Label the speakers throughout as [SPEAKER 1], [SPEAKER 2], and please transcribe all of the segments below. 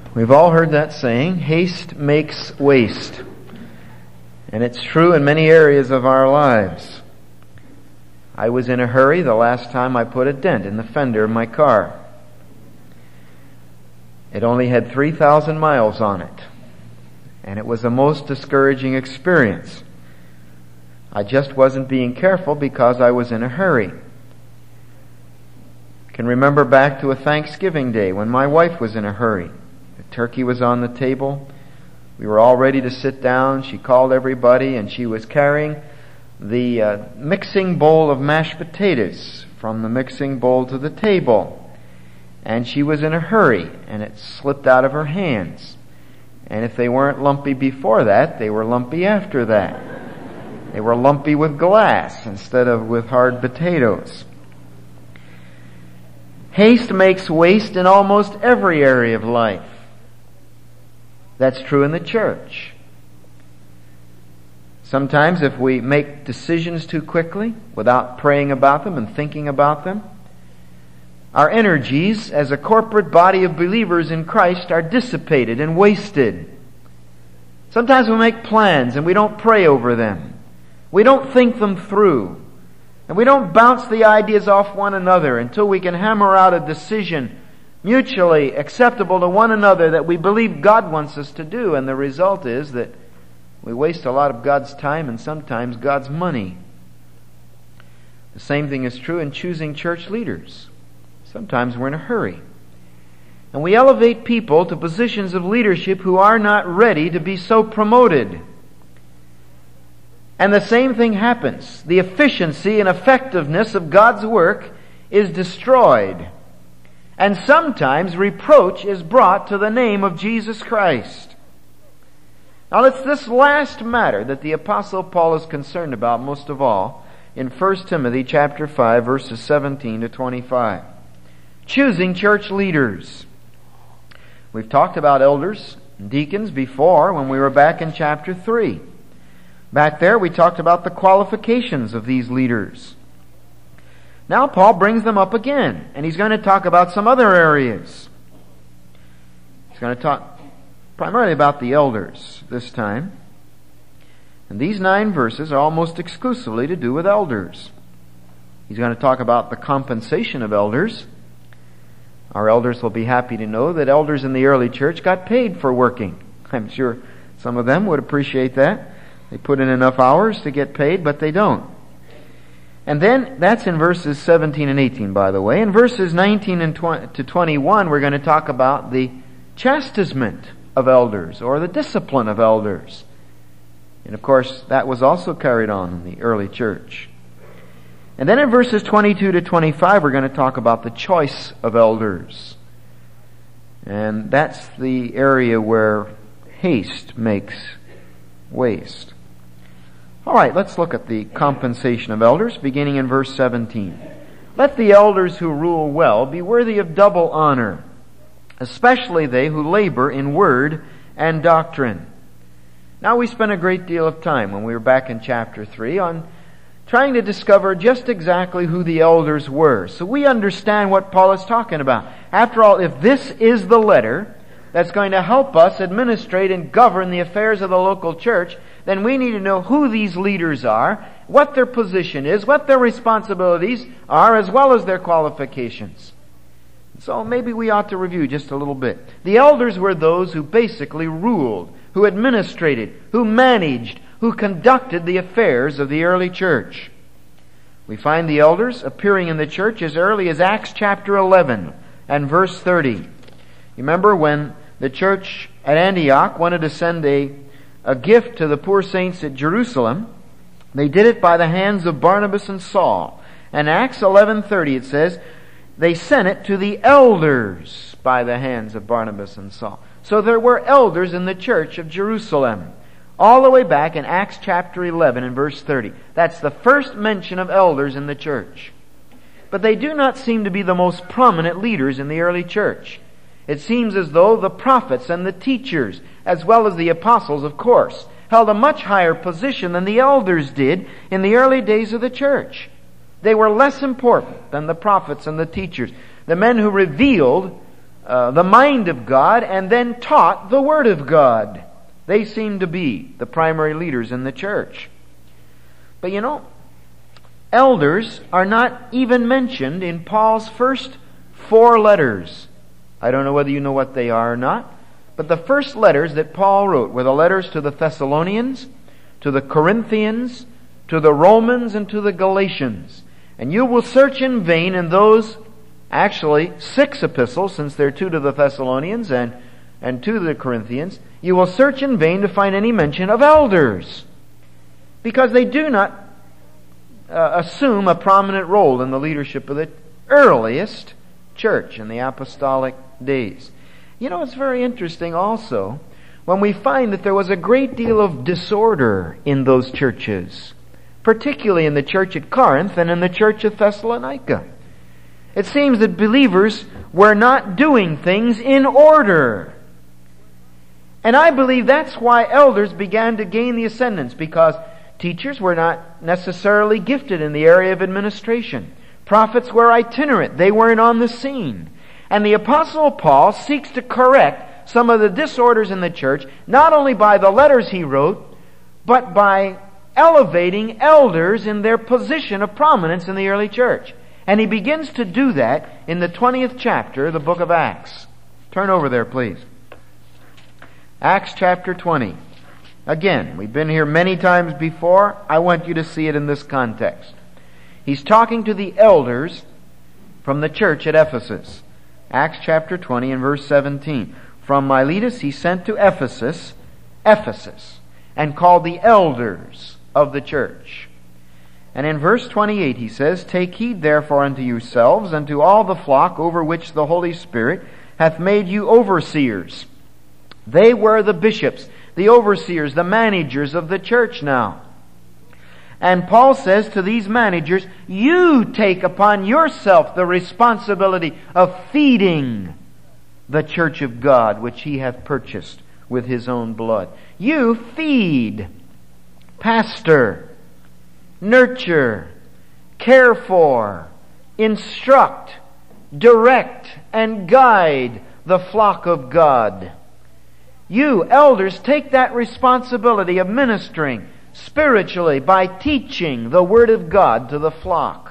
[SPEAKER 1] We've all heard that saying, haste makes waste. And it's true in many areas of our lives. I was in a hurry the last time I put a dent in the fender of my car. It only had 3,000 miles on it. And it was a most discouraging experience. I just wasn't being careful because I was in a hurry. I can remember back to a Thanksgiving day when my wife was in a hurry. The turkey was on the table. We were all ready to sit down. She called everybody, and she was carrying the mixing bowl of mashed potatoes from the mixing bowl to the table. And she was in a hurry, and it slipped out of her hands. And if they weren't lumpy before that, they were lumpy after that. They were lumpy with glass instead of with hard potatoes. Haste makes waste in almost every area of life. That's true in the church. Sometimes if we make decisions too quickly, without praying about them and thinking about them, our energies as a corporate body of believers in Christ are dissipated and wasted. Sometimes we make plans and we don't pray over them. We don't think them through. And we don't bounce the ideas off one another until we can hammer out a decision mutually acceptable to one another that we believe God wants us to do. And the result is that we waste a lot of God's time and sometimes God's money. The same thing is true in choosing church leaders. Sometimes we're in a hurry. And we elevate people to positions of leadership who are not ready to be so promoted. And the same thing happens. The efficiency and effectiveness of God's work is destroyed. And sometimes reproach is brought to the name of Jesus Christ. Now it's this last matter that the Apostle Paul is concerned about most of all in 1 Timothy chapter 5 verses 17 to 25. Choosing church leaders. We've talked about elders and deacons before when we were back in chapter 3. Back there we talked about the qualifications of these leaders. Now Paul brings them up again, and he's going to talk about some other areas. He's going to talk primarily about the elders this time. And these 9 verses are almost exclusively to do with elders. He's going to talk about the compensation of elders. Our elders will be happy to know that elders in the early church got paid for working. I'm sure some of them would appreciate that. They put in enough hours to get paid, but they don't. And then, that's in verses 17 and 18, by the way. In verses 19 and to 21, we're going to talk about the chastisement of elders, or the discipline of elders. And of course, that was also carried on in the early church. And then in verses 22 to 25, we're going to talk about the choice of elders. And that's the area where haste makes waste. All right, let's look at the compensation of elders, beginning in verse 17. Let the elders who rule well be worthy of double honor, especially they who labor in word and doctrine. Now, we spent a great deal of time when we were back in chapter 3 on trying to discover just exactly who the elders were. So we understand what Paul is talking about. After all, if this is the letter that's going to help us administrate and govern the affairs of the local church, then we need to know who these leaders are, what their position is, what their responsibilities are, as well as their qualifications. So maybe we ought to review just a little bit. The elders were those who basically ruled, who administrated, who managed, who conducted the affairs of the early church. We find the elders appearing in the church as early as Acts chapter 11 and verse 30. You remember when the church at Antioch wanted to send a gift to the poor saints at Jerusalem, they did it by the hands of Barnabas and Saul. And Acts 11:30 it says, they sent it to the elders by the hands of Barnabas and Saul. So there were elders in the church of Jerusalem, all the way back in Acts chapter 11 and verse 30. That's the first mention of elders in the church. But they do not seem to be the most prominent leaders in the early church. It seems as though the prophets and the teachers, as well as the apostles, of course, held a much higher position than the elders did in the early days of the church. They were less important than the prophets and the teachers, the men who revealed the mind of God and then taught the Word of God. They seem to be the primary leaders in the church. But you know, elders are not even mentioned in Paul's first 4 letters. I don't know whether you know what they are or not, but the first letters that Paul wrote were the letters to the Thessalonians, to the Corinthians, to the Romans, and to the Galatians. And you will search in vain in those, actually 6 epistles, since there are 2 to the Thessalonians and 2 to the Corinthians, you will search in vain to find any mention of elders, because they do not assume a prominent role in the leadership of the earliest church in the apostolic days. You know, it's very interesting also when we find that there was a great deal of disorder in those churches, particularly in the church at Corinth and in the church at Thessalonica. It seems that believers were not doing things in order. And I believe that's why elders began to gain the ascendance, because teachers were not necessarily gifted in the area of administration. Prophets were itinerant. They weren't on the scene. And the Apostle Paul seeks to correct some of the disorders in the church, not only by the letters he wrote, but by elevating elders in their position of prominence in the early church. And he begins to do that in the 20th chapter of the book of Acts. Turn over there, please. Acts chapter 20. Again, we've been here many times before. I want you to see it in this context. He's talking to the elders from the church at Ephesus. Acts chapter 20 and verse 17. From Miletus he sent to Ephesus, and called the elders of the church. And in verse 28 he says, Take heed therefore unto yourselves and to all the flock over which the Holy Spirit hath made you overseers. They were the bishops, the overseers, the managers of the church now. And Paul says to these managers, you take upon yourself the responsibility of feeding the church of God, which he hath purchased with his own blood. You feed, pastor, nurture, care for, instruct, direct, and guide the flock of God. You, elders, take that responsibility of ministering spiritually by teaching the Word of God to the flock.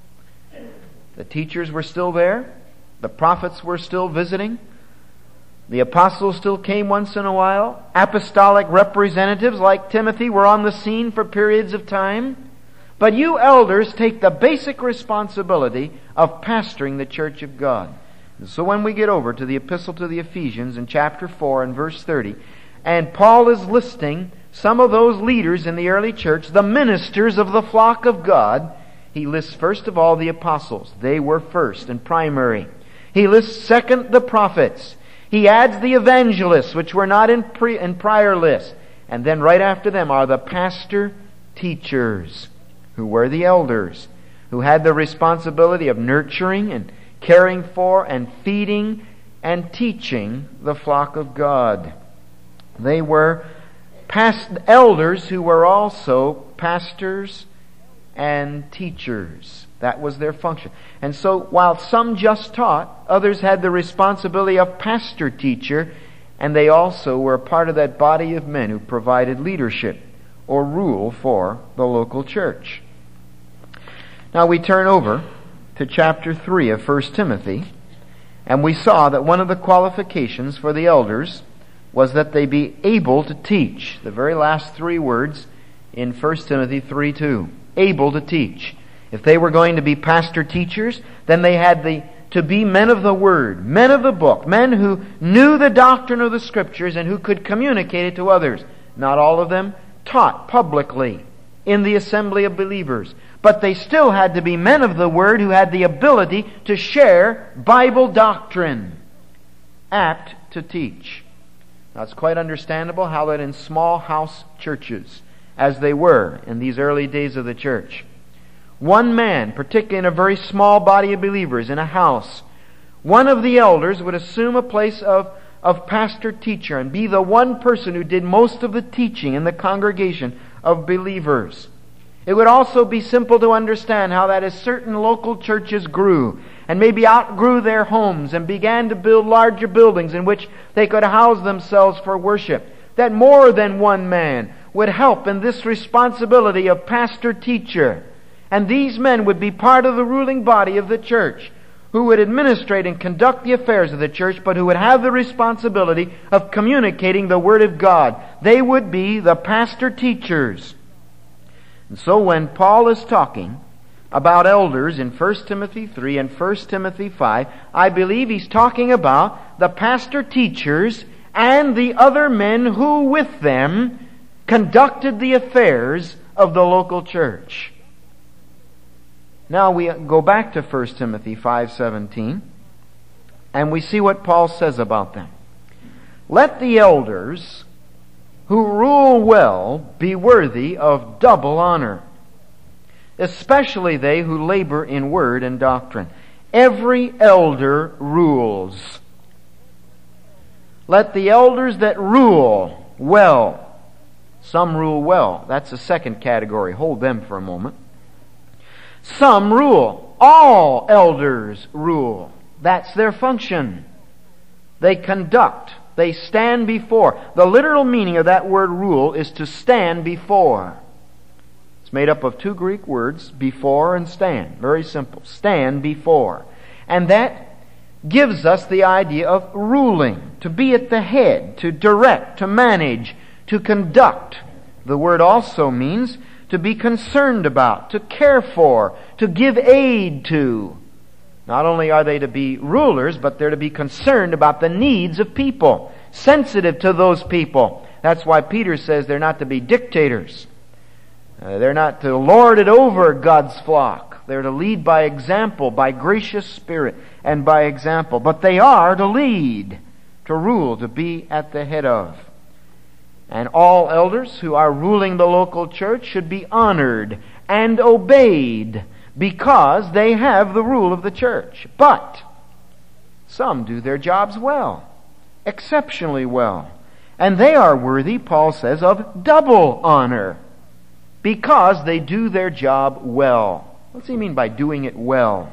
[SPEAKER 1] The teachers were still there. The prophets were still visiting. The apostles still came once in a while. Apostolic representatives like Timothy were on the scene for periods of time. But you elders take the basic responsibility of pastoring the church of God. And so when we get over to the epistle to the Ephesians in chapter 4 and verse 30, and Paul is listing some of those leaders in the early church, the ministers of the flock of God, he lists first of all the apostles. They were first and primary. He lists second the prophets. He adds the evangelists, which were not in prior lists. And then right after them are the pastor teachers, who were the elders, who had the responsibility of nurturing and caring for and feeding and teaching the flock of God. They were elders who were also pastors and teachers. That was their function. And so while some just taught, others had the responsibility of pastor-teacher, and they also were part of that body of men who provided leadership or rule for the local church. Now we turn over to chapter 3 of 1 Timothy, and we saw that one of the qualifications for the elders was that they be able to teach. The very last 3 words in 1 Timothy 3:2. Able to teach. If they were going to be pastor teachers, then they had to be men of the Word, men of the book, men who knew the doctrine of the Scriptures and who could communicate it to others. Not all of them taught publicly in the assembly of believers, but they still had to be men of the Word who had the ability to share Bible doctrine, apt to teach. Now it's quite understandable how that in small house churches, as they were in these early days of the church, one man, particularly in a very small body of believers in a house, one of the elders would assume a place of pastor-teacher and be the one person who did most of the teaching in the congregation of believers. It would also be simple to understand how that as certain local churches grew and maybe outgrew their homes and began to build larger buildings in which they could house themselves for worship, that more than one man would help in this responsibility of pastor-teacher. And these men would be part of the ruling body of the church, who would administrate and conduct the affairs of the church, but who would have the responsibility of communicating the Word of God. They would be the pastor-teachers. And so when Paul is talking about elders in 1 Timothy 3 and 1 Timothy 5, I believe he's talking about the pastor-teachers and the other men who with them conducted the affairs of the local church. Now we go back to 1 Timothy 5:17, and we see what Paul says about them. Let the elders who rule well be worthy of double honor, especially they who labor in word and doctrine. Every elder rules. Let the elders that rule well. Some rule well. That's the second category. Hold them for a moment. Some rule. All elders rule. That's their function. They conduct. They stand before. The literal meaning of that word rule is to stand before. It's made up of two Greek words, before and stand. Very simple. Stand before. And that gives us the idea of ruling, to be at the head, to direct, to manage, to conduct. The word also means to be concerned about, to care for, to give aid to. Not only are they to be rulers, but they're to be concerned about the needs of people, sensitive to those people. That's why Peter says they're not to be dictators. They're not to lord it over God's flock. They're to lead by example, by gracious spirit, and by example. But they are to lead, to rule, to be at the head of. And all elders who are ruling the local church should be honored and obeyed, because they have the rule of the church. But some do their jobs well, exceptionally well. And they are worthy, Paul says, of double honor, because they do their job well. What's he mean by doing it well?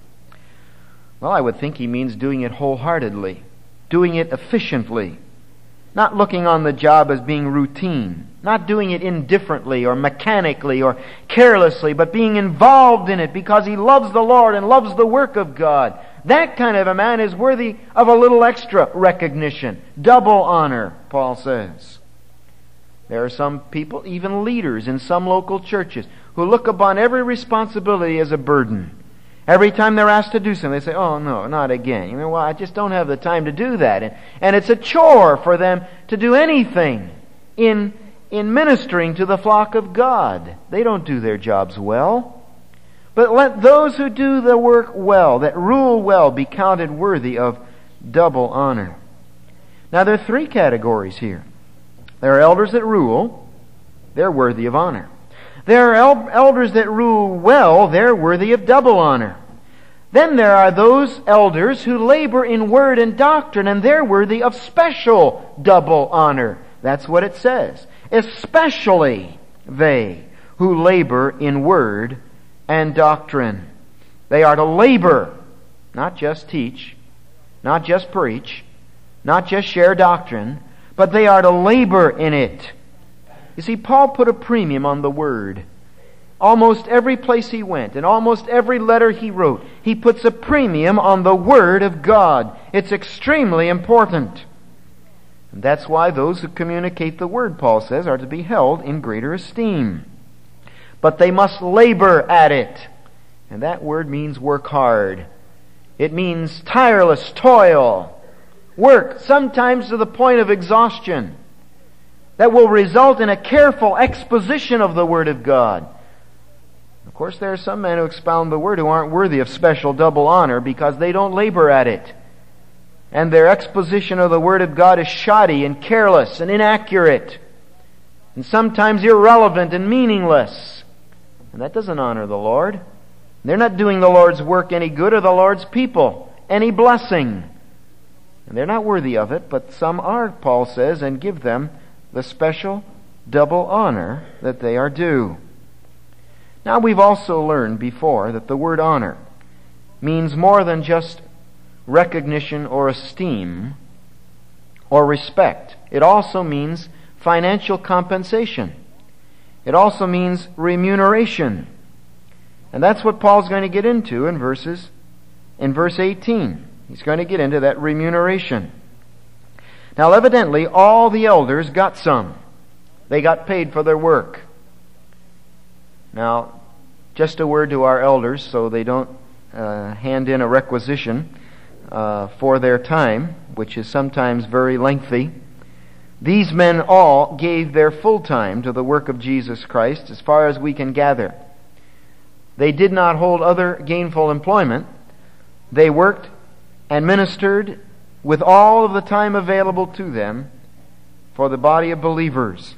[SPEAKER 1] Well, I would think he means doing it wholeheartedly, doing it efficiently, not looking on the job as being routine, not doing it indifferently or mechanically or carelessly, but being involved in it because he loves the Lord and loves the work of God. That kind of a man is worthy of a little extra recognition. Double honor, Paul says. There are some people, even leaders in some local churches, who look upon every responsibility as a burden. Every time they're asked to do something, they say, oh no, not again. You know, well, I just don't have the time to do that. And it's a chore for them to do anything in ministering to the flock of God. They don't do their jobs well. But let those who do the work well, that rule well, be counted worthy of double honor. Now there are three categories here. There are elders that rule. They're worthy of honor. There are elders that rule well. They're worthy of double honor. Then there are those elders who labor in word and doctrine, and they're worthy of special double honor. That's what it says. Especially they who labor in word and doctrine. They are to labor, not just teach, not just preach, not just share doctrine, but they are to labor in it. You see, Paul put a premium on the Word. Almost every place he went, and almost every letter he wrote, he puts a premium on the Word of God. It's extremely important. And that's why those who communicate the Word, Paul says, are to be held in greater esteem. But they must labor at it. And that word means work hard. It means tireless toil. Work, sometimes to the point of exhaustion, that will result in a careful exposition of the Word of God. Of course, there are some men who expound the Word who aren't worthy of special double honor because they don't labor at it. And their exposition of the Word of God is shoddy and careless and inaccurate, and sometimes irrelevant and meaningless. And that doesn't honor the Lord. They're not doing the Lord's work any good or the Lord's people any blessing. And they're not worthy of it, but some are, Paul says, and give them the special double honor that they are due. Now we've also learned before that the word honor means more than just recognition or esteem or respect. It also means financial compensation. It also means remuneration. And that's what Paul's going to get into in verse 18. He's going to get into that remuneration. Now, evidently, all the elders got some. They got paid for their work. Now, just a word to our elders so they don't hand in a requisition for their time, which is sometimes very lengthy. These men all gave their full time to the work of Jesus Christ, as far as we can gather. They did not hold other gainful employment. They worked and ministered with all of the time available to them for the body of believers.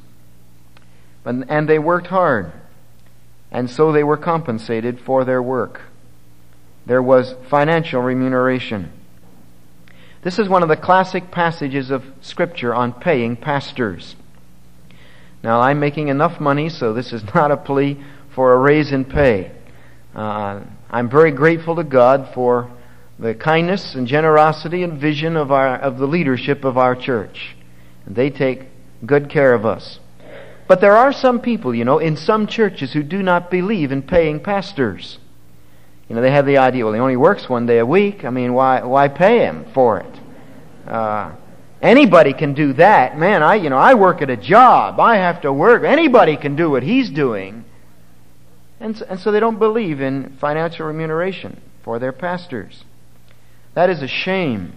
[SPEAKER 1] And they worked hard, and so they were compensated for their work. There was financial remuneration. This is one of the classic passages of Scripture on paying pastors. Now, I'm making enough money, so this is not a plea for a raise in pay. I'm very grateful to God for the kindness and generosity and vision of the leadership of our church. And they take good care of us. But there are some people, in some churches who do not believe in paying pastors. They have the idea, well, he only works one day a week. I mean, why pay him for it? Anybody can do that. Man, I work at a job. I have to work. Anybody can do what he's doing. And so they don't believe in financial remuneration for their pastors. That is a shame.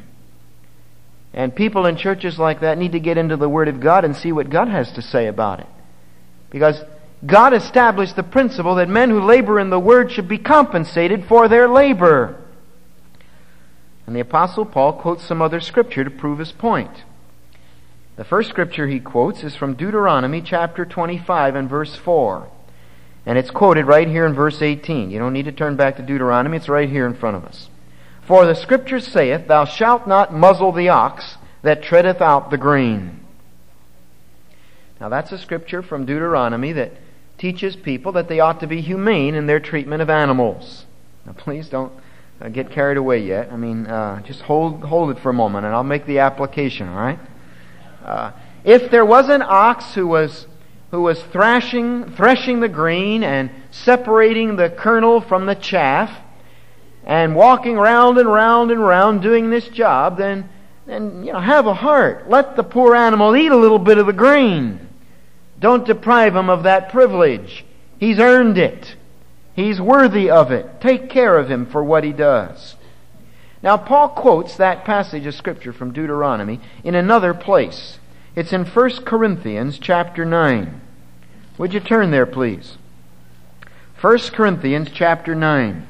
[SPEAKER 1] And people in churches like that need to get into the Word of God and see what God has to say about it. Because God established the principle that men who labor in the Word should be compensated for their labor. And the Apostle Paul quotes some other scripture to prove his point. The first scripture he quotes is from Deuteronomy chapter 25 and verse 4. And it's quoted right here in verse 18. You don't need to turn back to Deuteronomy. It's right here in front of us. For the Scripture saith, Thou shalt not muzzle the ox that treadeth out the grain. Now that's a scripture from Deuteronomy that teaches people that they ought to be humane in their treatment of animals. Now please don't get carried away yet. I mean, just hold it for a moment and I'll make the application, all right? If there was an ox who was threshing the grain and separating the kernel from the chaff, and walking round and round and round doing this job, then have a heart. Let the poor animal eat a little bit of the grain. Don't deprive him of that privilege. He's earned it. He's worthy of it. Take care of him for what he does. Now, Paul quotes that passage of Scripture from Deuteronomy in another place. It's in 1 Corinthians chapter 9. Would you turn there, please? 1 Corinthians chapter 9.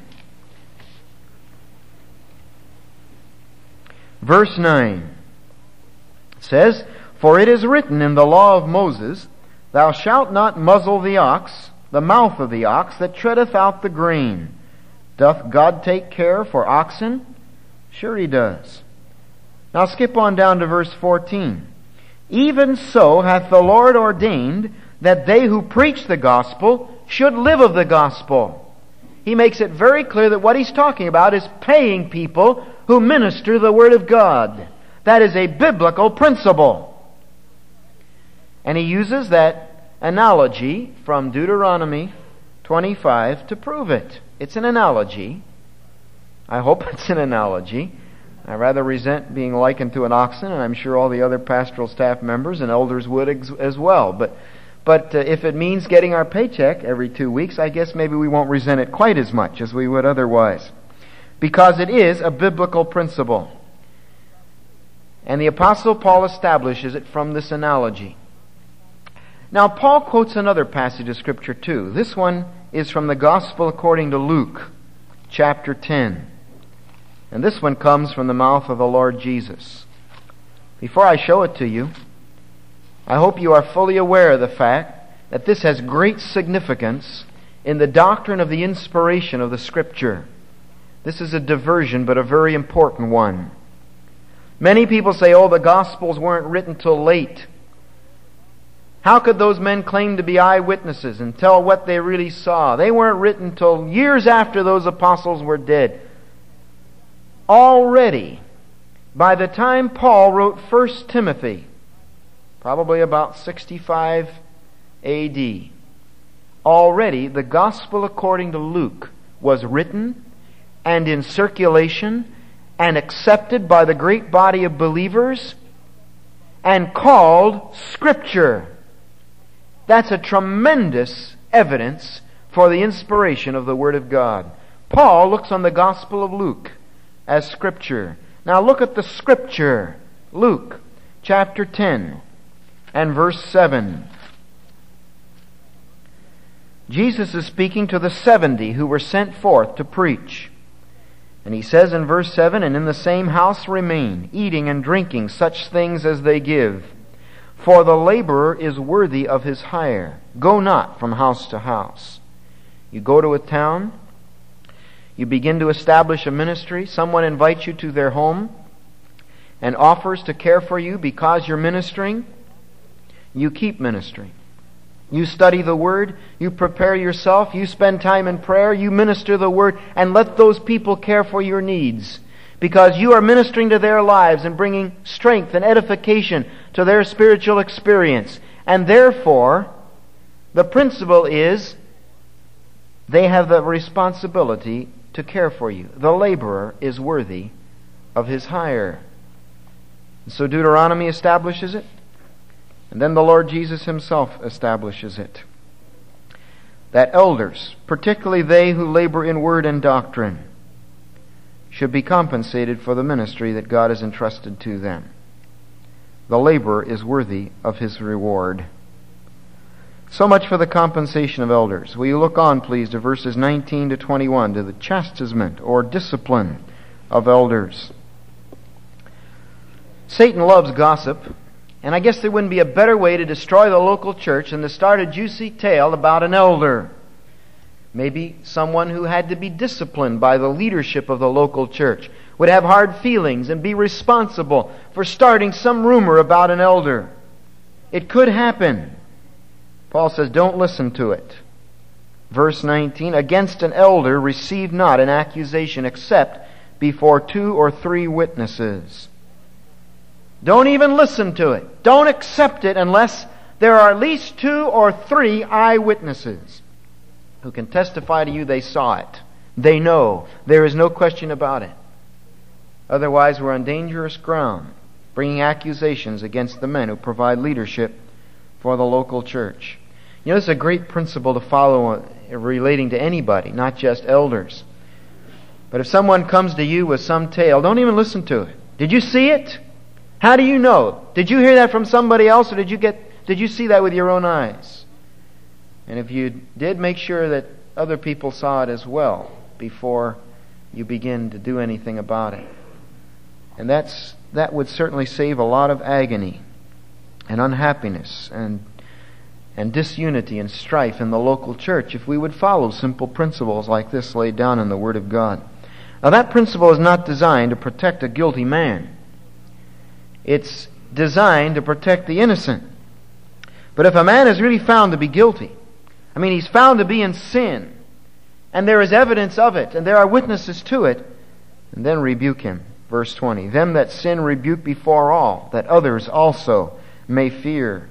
[SPEAKER 1] Verse 9 says, For it is written in the law of Moses, Thou shalt not muzzle the ox, the mouth of the ox that treadeth out the grain. Doth God take care for oxen? Sure He does. Now skip on down to verse 14. Even so hath the Lord ordained that they who preach the gospel should live of the gospel. He makes it very clear that what he's talking about is paying people who minister the Word of God. That is a biblical principle. And he uses that analogy from Deuteronomy 25 to prove it. It's an analogy. I hope it's an analogy. I rather resent being likened to an oxen, and I'm sure all the other pastoral staff members and elders would as well. But if it means getting our paycheck every 2 weeks, I guess maybe we won't resent it quite as much as we would otherwise. Because it is a biblical principle. And the Apostle Paul establishes it from this analogy. Now, Paul quotes another passage of Scripture too. This one is from the Gospel according to Luke, chapter 10. And this one comes from the mouth of the Lord Jesus. Before I show it to you, I hope you are fully aware of the fact that this has great significance in the doctrine of the inspiration of the Scripture. This is a diversion, but a very important one. Many people say, the Gospels weren't written till late. How could those men claim to be eyewitnesses and tell what they really saw? They weren't written till years after those apostles were dead. already, by the time Paul wrote 1 Timothy, probably about 65 A.D., already the Gospel according to Luke was written and in circulation and accepted by the great body of believers and called Scripture. That's a tremendous evidence for the inspiration of the Word of God. Paul looks on the Gospel of Luke as Scripture. Now look at the Scripture. Luke chapter 10 and verse 7. Jesus is speaking to the 70 who were sent forth to preach. And he says in verse 7, "And in the same house remain, eating and drinking such things as they give. For the laborer is worthy of his hire. Go not from house to house." You go to a town, you begin to establish a ministry, someone invites you to their home and offers to care for you because you're ministering, you keep ministering. You study the Word, you prepare yourself, you spend time in prayer, you minister the Word, and let those people care for your needs. Because you are ministering to their lives and bringing strength and edification to their spiritual experience. And therefore, the principle is they have the responsibility to care for you. The laborer is worthy of his hire. And so Deuteronomy establishes it. And then the Lord Jesus Himself establishes it. That elders, particularly they who labor in word and doctrine, should be compensated for the ministry that God has entrusted to them. The laborer is worthy of his reward. So much for the compensation of elders. Will you look on, please, to verses 19 to 21, to the chastisement or discipline of elders. Satan loves gossip. And I guess there wouldn't be a better way to destroy the local church than to start a juicy tale about an elder. Maybe someone who had to be disciplined by the leadership of the local church would have hard feelings and be responsible for starting some rumor about an elder. It could happen. Paul says, don't listen to it. Verse 19, "Against an elder receive not an accusation except before 2 or 3 witnesses." Don't even listen to it. Don't accept it unless there are at least 2 or 3 eyewitnesses who can testify to you they saw it. They know. There is no question about it. Otherwise, we're on dangerous ground, bringing accusations against the men who provide leadership for the local church. You know, this is a great principle to follow relating to anybody, not just elders. But if someone comes to you with some tale, don't even listen to it. Did you see it? How do you know? Did you hear that from somebody else, or did you see that with your own eyes? And if you did, make sure that other people saw it as well before you begin to do anything about it. And that would certainly save a lot of agony and unhappiness and disunity and strife in the local church if we would follow simple principles like this laid down in the Word of God. Now, that principle is not designed to protect a guilty man. It's designed to protect the innocent. But if a man is really found to be guilty, he's found to be in sin, and there is evidence of it, and there are witnesses to it, and then rebuke him. Verse 20, "Them that sin rebuke before all, that others also may fear."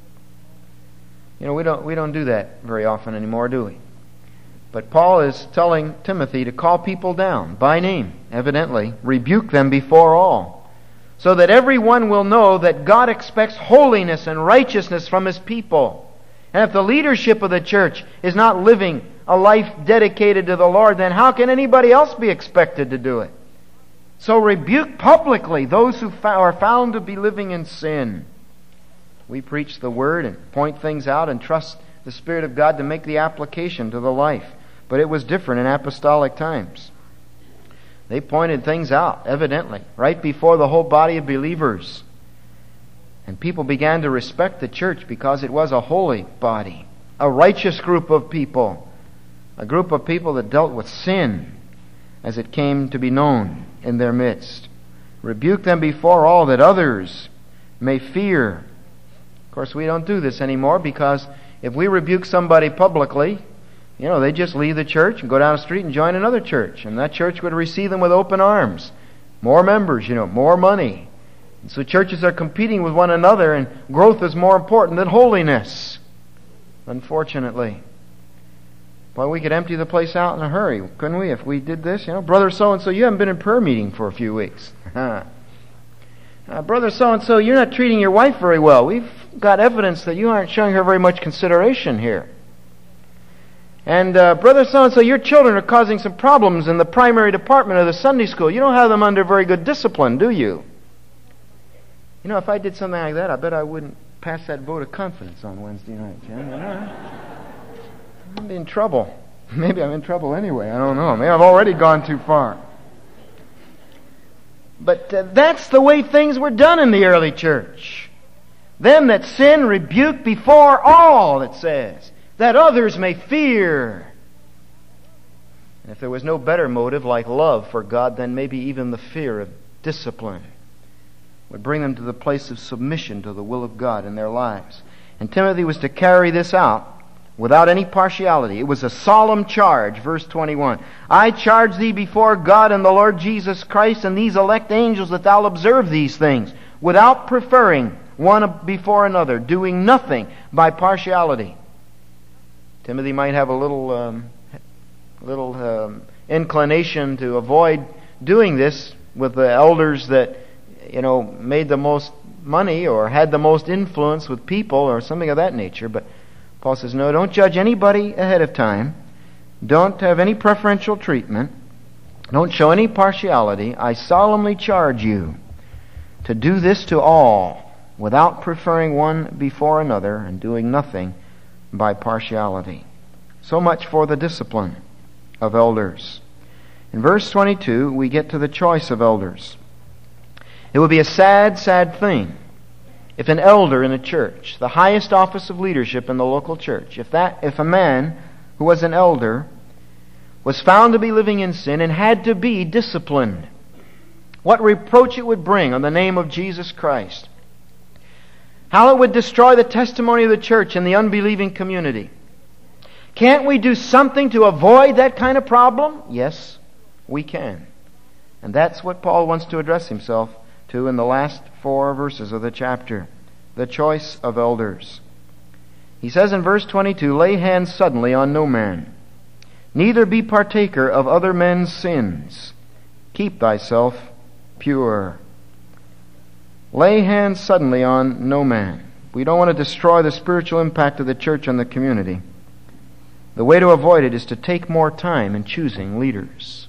[SPEAKER 1] You know, we don't do that very often anymore, do we? But Paul is telling Timothy to call people down by name, evidently, rebuke them before all, so that everyone will know that God expects holiness and righteousness from His people. And if the leadership of the church is not living a life dedicated to the Lord, then how can anybody else be expected to do it? So rebuke publicly those who are found to be living in sin. We preach the Word and point things out and trust the Spirit of God to make the application to the life. But it was different in apostolic times. They pointed things out, evidently, right before the whole body of believers. And people began to respect the church because it was a holy body, a righteous group of people, a group of people that dealt with sin as it came to be known in their midst. Rebuke them before all, that others may fear. Of course, we don't do this anymore, because if we rebuke somebody publicly, they just leave the church and go down the street and join another church. And that church would receive them with open arms More members, more money. And so churches are competing with one another, and growth is more important than holiness, unfortunately. Boy, we could empty the place out in a hurry, couldn't we, if we did this? Brother so-and-so, you haven't been in prayer meeting for a few weeks. Brother so-and-so, you're not treating your wife very well. We've got evidence that you aren't showing her very much consideration here. And brother so-and-so, your children are causing some problems in the primary department of the Sunday school. You don't have them under very good discipline, do you? If I did something like that, I bet I wouldn't pass that vote of confidence on Wednesday night. I'd be in trouble. Maybe I'm in trouble anyway. I don't know. Maybe I've already gone too far. But that's the way things were done in the early church. Them that sin rebuke before all, it says, that others may fear. And if there was no better motive like love for God, then maybe even the fear of discipline would bring them to the place of submission to the will of God in their lives. And Timothy was to carry this out without any partiality. It was a solemn charge, verse 21. I charge thee before God and the Lord Jesus Christ and these elect angels that thou observe these things, without preferring one before another, doing nothing by partiality. Timothy might have a little inclination to avoid doing this with the elders that, made the most money or had the most influence with people or something of that nature. But Paul says, no, don't judge anybody ahead of time. Don't have any preferential treatment. Don't show any partiality. I solemnly charge you to do this to all without preferring one before another and doing nothing by partiality. So much for the discipline of elders. In verse 22, we get to the choice of elders. It would be a sad, sad thing if an elder in a church, the highest office of leadership in the local church, if a man who was an elder was found to be living in sin and had to be disciplined. What reproach it would bring on the name of Jesus Christ. How it would destroy the testimony of the church and the unbelieving community. Can't we do something to avoid that kind of problem? Yes, we can. And that's what Paul wants to address himself to in the last 4 verses of the chapter. The choice of elders. He says in verse 22, lay hands suddenly on no man, neither be partaker of other men's sins. Keep thyself pure. Lay hands suddenly on no man. We don't want to destroy the spiritual impact of the church on the community. The way to avoid it is to take more time in choosing leaders.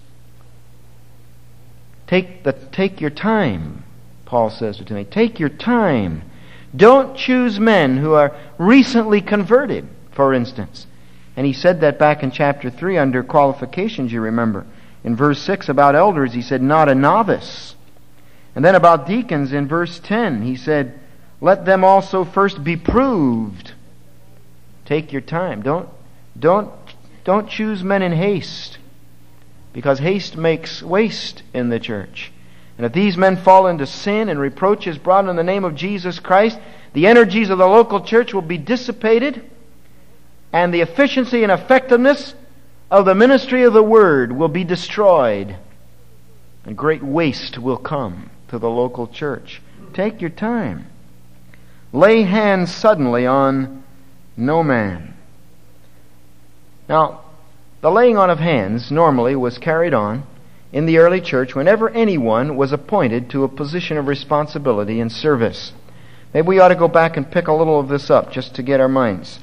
[SPEAKER 1] Take your time, Paul says to Timothy. Take your time. Don't choose men who are recently converted, for instance. And he said that back in chapter 3 under qualifications, you remember. In verse 6 about elders, he said, not a novice. And then about deacons in verse 10, he said, let them also first be proved. Take your time. Don't choose men in haste, because haste makes waste in the church. And if these men fall into sin and reproach is brought in the name of Jesus Christ, the energies of the local church will be dissipated, and the efficiency and effectiveness of the ministry of the Word will be destroyed, and great waste will come to the local church. Take your time. Lay hands suddenly on no man. Now, the laying on of hands normally was carried on in the early church whenever anyone was appointed to a position of responsibility and service. Maybe we ought to go back and pick a little of this up just to get our minds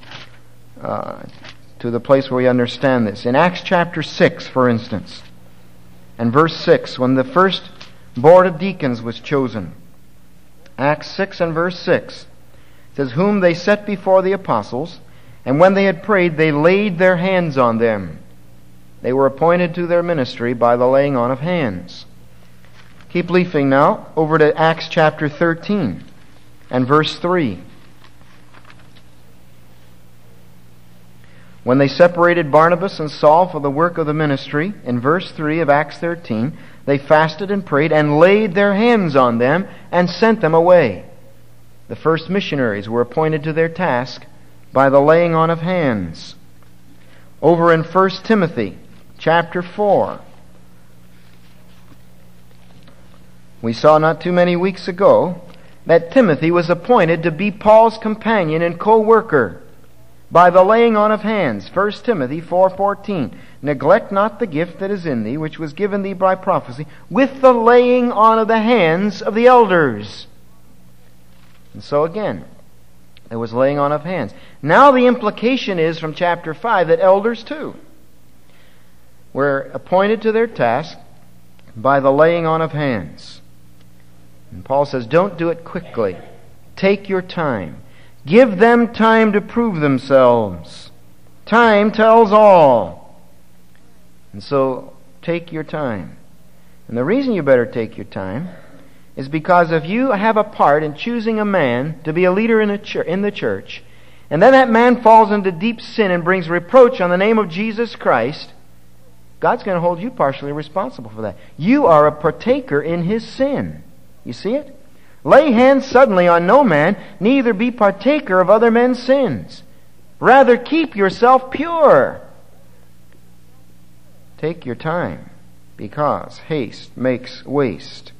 [SPEAKER 1] to the place where we understand this. In Acts chapter 6, for instance, and verse 6, when the first board of deacons was chosen, Acts 6 and verse 6, it says, whom they set before the apostles, and when they had prayed, they laid their hands on them. They were appointed to their ministry by the laying on of hands. Keep leafing now over to Acts chapter 13 and verse 3. When they separated Barnabas and Saul for the work of the ministry, in verse 3 of Acts 13, they fasted and prayed and laid their hands on them and sent them away. The first missionaries were appointed to their task by the laying on of hands. Over in 1 Timothy chapter 4, We saw not too many weeks ago that Timothy was appointed to be Paul's companion and co-worker by the laying on of hands. 1 Timothy 4:14. Neglect not the gift that is in thee, which was given thee by prophecy, with the laying on of the hands of the elders. And so again, there was laying on of hands. Now the implication is from chapter 5 that elders too were appointed to their task by the laying on of hands. And Paul says, don't do it quickly. Take your time. Give them time to prove themselves. Time tells all. And so, take your time. And the reason you better take your time is because if you have a part in choosing a man to be a leader in the church, and then that man falls into deep sin and brings reproach on the name of Jesus Christ, God's going to hold you partially responsible for that. You are a partaker in his sin. You see it? Lay hands suddenly on no man, neither be partaker of other men's sins. Rather keep yourself pure. Take your time, because haste makes waste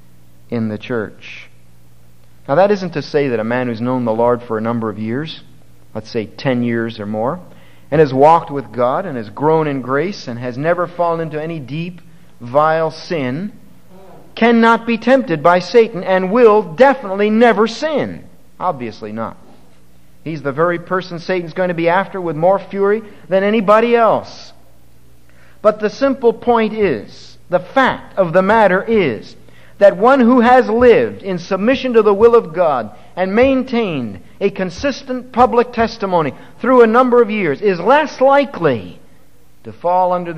[SPEAKER 1] in the church. Now that isn't to say that a man who's known the Lord for a number of years, let's say 10 years or more, and has walked with God and has grown in grace and has never fallen into any deep, vile sin, cannot be tempted by Satan and will definitely never sin. Obviously not. He's the very person Satan's going to be after with more fury than anybody else. But the simple point is, the fact of the matter is, that one who has lived in submission to the will of God and maintained a consistent public testimony through a number of years is less likely to fall under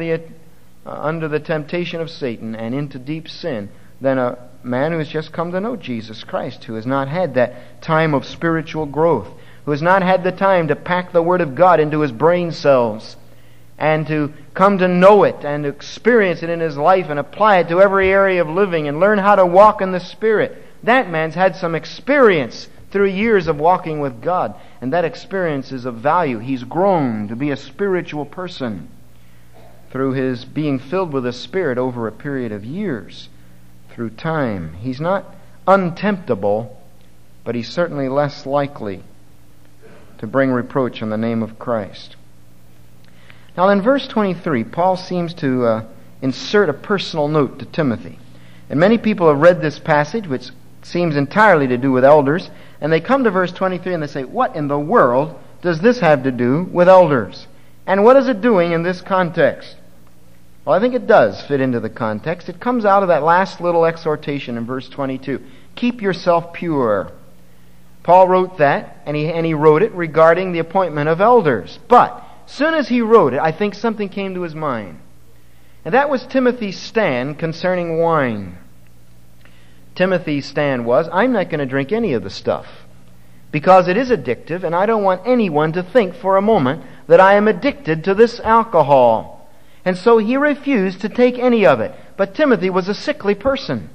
[SPEAKER 1] the temptation of Satan and into deep sin than a man who has just come to know Jesus Christ, who has not had that time of spiritual growth, who has not had the time to pack the Word of God into his brain cells and to come to know it and experience it in his life and apply it to every area of living and learn how to walk in the Spirit. That man's had some experience through years of walking with God, and that experience is of value. He's grown to be a spiritual person through his being filled with the Spirit over a period of years, through time. He's not untemptable, but he's certainly less likely to bring reproach on the name of Christ. Now in verse 23, Paul seems to insert a personal note to Timothy. And many people have read this passage, which seems entirely to do with elders, and they come to verse 23 and they say, what in the world does this have to do with elders? And what is it doing in this context? Well, I think it does fit into the context. It comes out of that last little exhortation in verse 22. Keep yourself pure. Paul wrote that, and he wrote it regarding the appointment of elders. But as soon as he wrote it, I think something came to his mind. And that was Timothy's stand concerning wine. Timothy's stand was, I'm not going to drink any of the stuff because it is addictive, and I don't want anyone to think for a moment that I am addicted to this alcohol. And so he refused to take any of it. But Timothy was a sickly person.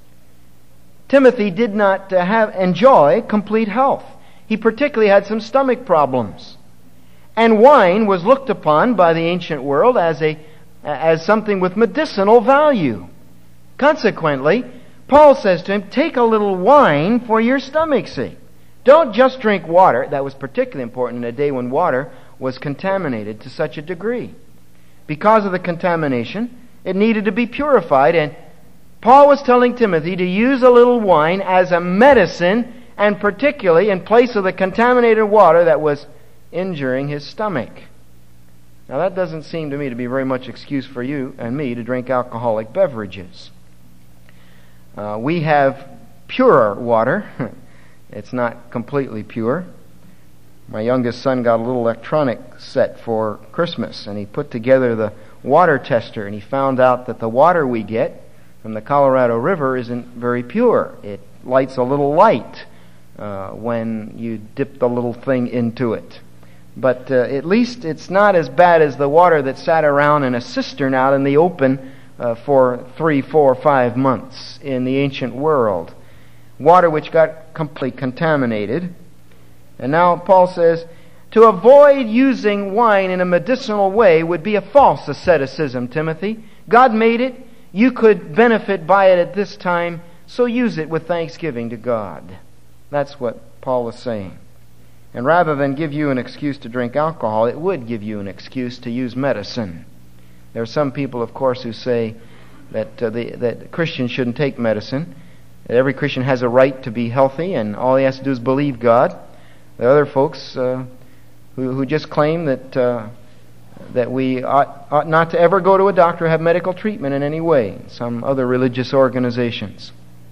[SPEAKER 1] Timothy did not enjoy complete health. He particularly had some stomach problems. And wine was looked upon by the ancient world as something with medicinal value. Consequently, Paul says to him, take a little wine for your stomach's sake. Don't just drink water. That was particularly important in a day when water was contaminated to such a degree. Because of the contamination, it needed to be purified, and Paul was telling Timothy to use a little wine as a medicine, and particularly in place of the contaminated water that was injuring his stomach. Now that doesn't seem to me to be very much excuse for you and me to drink alcoholic beverages. We have purer water. It's not completely pure. My youngest son got a little electronic set for Christmas, and he put together the water tester, and he found out that the water we get from the Colorado River isn't very pure. It lights a little light when you dip the little thing into it. But at least it's not as bad as the water that sat around in a cistern out in the open for 3, 4, 5 months in the ancient world. Water which got completely contaminated. And now Paul says, to avoid using wine in a medicinal way would be a false asceticism, Timothy. God made it. You could benefit by it at this time, so use it with thanksgiving to God. That's what Paul is saying. And rather than give you an excuse to drink alcohol, it would give you an excuse to use medicine. There are some people, of course, who say that Christians shouldn't take medicine, that every Christian has a right to be healthy and all he has to do is believe God. There are other folks who just claim that we ought not to ever go to a doctor or have medical treatment in any way, some other religious organizations.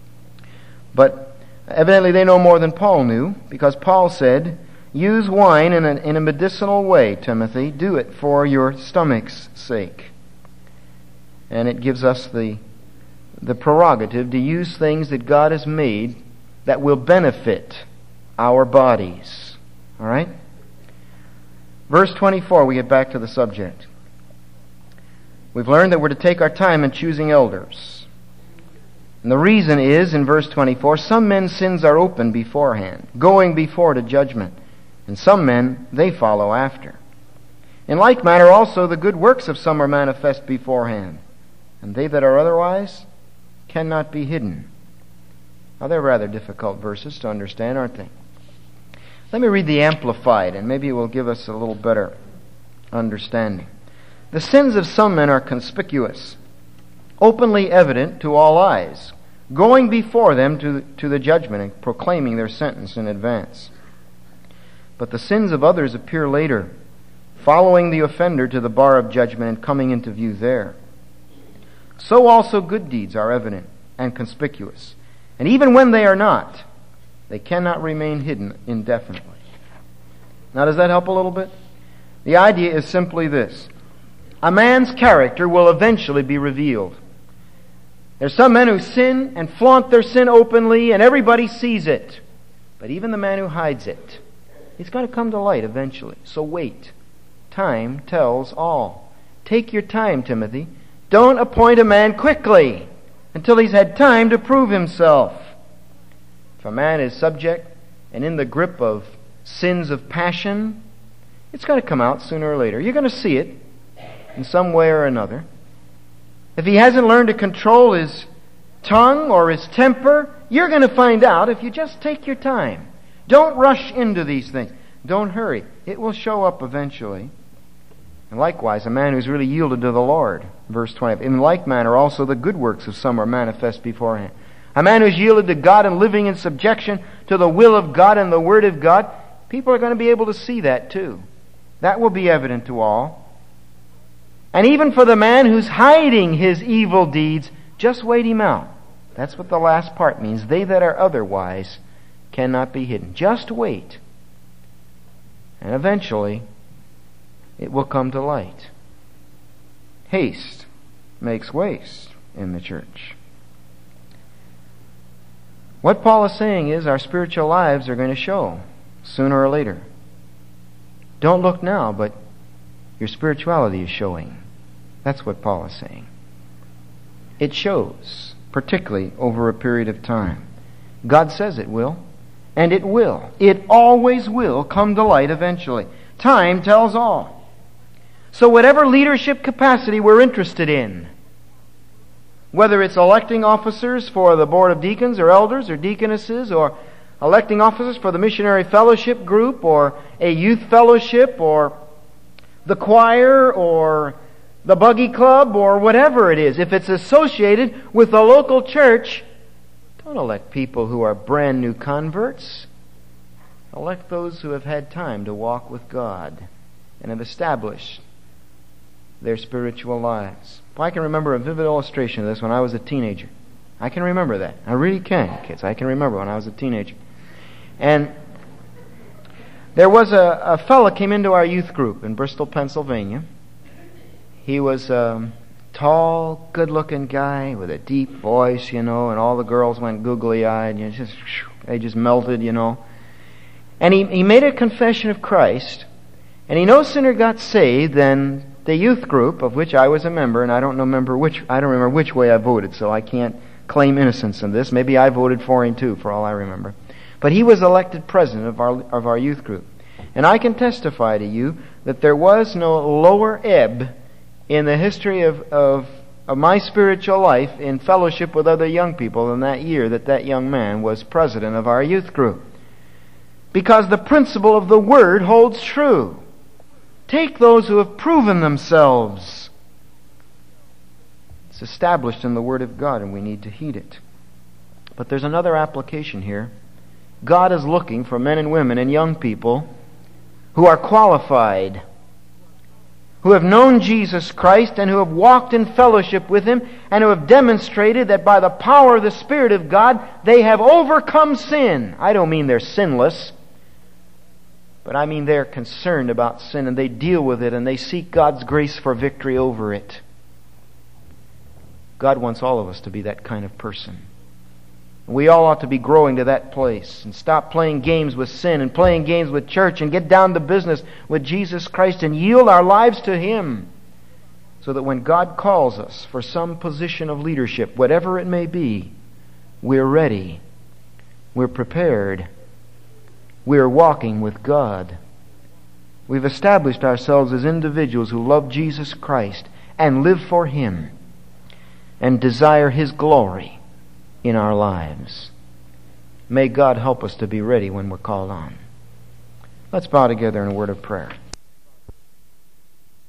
[SPEAKER 1] But evidently they know more than Paul knew, because Paul said, use wine in a medicinal way, Timothy. Do it for your stomach's sake. And it gives us the prerogative to use things that God has made that will benefit our bodies. All right? Verse 24, we get back to the subject. We've learned that we're to take our time in choosing elders. And the reason is, in verse 24, some men's sins are open beforehand, going before to judgment, and some men they follow after. In like manner also the good works of some are manifest beforehand, and they that are otherwise cannot be hidden. Now they're rather difficult verses to understand, aren't they? Let me read the Amplified, and maybe it will give us a little better understanding. The sins of some men are conspicuous, openly evident to all eyes, going before them to the judgment and proclaiming their sentence in advance. But the sins of others appear later, following the offender to the bar of judgment and coming into view there. So also good deeds are evident and conspicuous, and even when they are not, they cannot remain hidden indefinitely. Now, does that help a little bit? The idea is simply this. A man's character will eventually be revealed. There's some men who sin and flaunt their sin openly, and everybody sees it. But even the man who hides it, it's going to come to light eventually. So wait. Time tells all. Take your time, Timothy. Don't appoint a man quickly until he's had time to prove himself. If a man is subject and in the grip of sins of passion, it's going to come out sooner or later. You're going to see it in some way or another. If he hasn't learned to control his tongue or his temper, you're going to find out if you just take your time. Don't rush into these things. Don't hurry. It will show up eventually. And likewise, a man who's really yielded to the Lord. Verse 20. In like manner also the good works of some are manifest beforehand. A man who's yielded to God and living in subjection to the will of God and the Word of God, people are going to be able to see that too. That will be evident to all. And even for the man who's hiding his evil deeds, just wait him out. That's what the last part means. They that are otherwise cannot be hidden. Just wait. And eventually, it will come to light. Haste makes waste in the church. What Paul is saying is our spiritual lives are going to show sooner or later. Don't look now, but your spirituality is showing. That's what Paul is saying. It shows, particularly over a period of time. God says it will, and it will. It always will come to light eventually. Time tells all. So whatever leadership capacity we're interested in, whether it's electing officers for the board of deacons or elders or deaconesses, or electing officers for the missionary fellowship group or a youth fellowship or the choir or the buggy club or whatever it is, if it's associated with the local church, don't elect people who are brand new converts. Elect those who have had time to walk with God and have established their spiritual lives. Well, I can remember a vivid illustration of this when I was a teenager. I can remember that. I really can, kids. I can remember when I was a teenager. And there was a fellow came into our youth group in Bristol, Pennsylvania. He was a tall, good-looking guy with a deep voice, and all the girls went googly-eyed. They just melted, And he made a confession of Christ, and he no sooner got saved than the youth group, of which I was a member, and I don't remember which way I voted, so I can't claim innocence in this. Maybe I voted for him too, for all I remember. But he was elected president of our youth group. And I can testify to you that there was no lower ebb in the history of of my spiritual life in fellowship with other young people in that year that young man was president of our youth group. Because the principle of the Word holds true. Take those who have proven themselves. It's established in the Word of God, and we need to heed it. But there's another application here. God is looking for men and women and young people who are qualified, who have known Jesus Christ and who have walked in fellowship with Him and who have demonstrated that by the power of the Spirit of God they have overcome sin. I don't mean they're sinless, but I mean they're concerned about sin and they deal with it and they seek God's grace for victory over it. God wants all of us to be that kind of person. We all ought to be growing to that place and stop playing games with sin and playing games with church and get down to business with Jesus Christ and yield our lives to Him so that when God calls us for some position of leadership, whatever it may be, we're ready, we're prepared, we're walking with God. We've established ourselves as individuals who love Jesus Christ and live for Him and desire His glory in our lives. May God help us to be ready when we're called on. Let's bow together in a word of prayer.